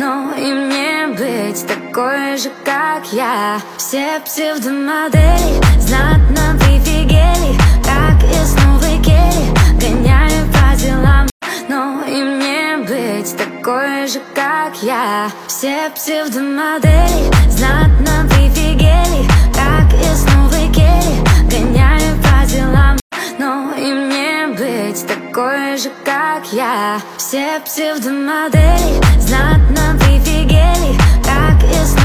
но и мне быть такой же, как я. Все псевдомодели знатно прифигели, как из новой кели, гоняю по делам, но и мне быть такой же, как я. Все псевдомодели знатно прифигели, как из новой кели, гоняю по делам, но и мне быть такой же, как я. Все псевдомодели знатно прифигели, как из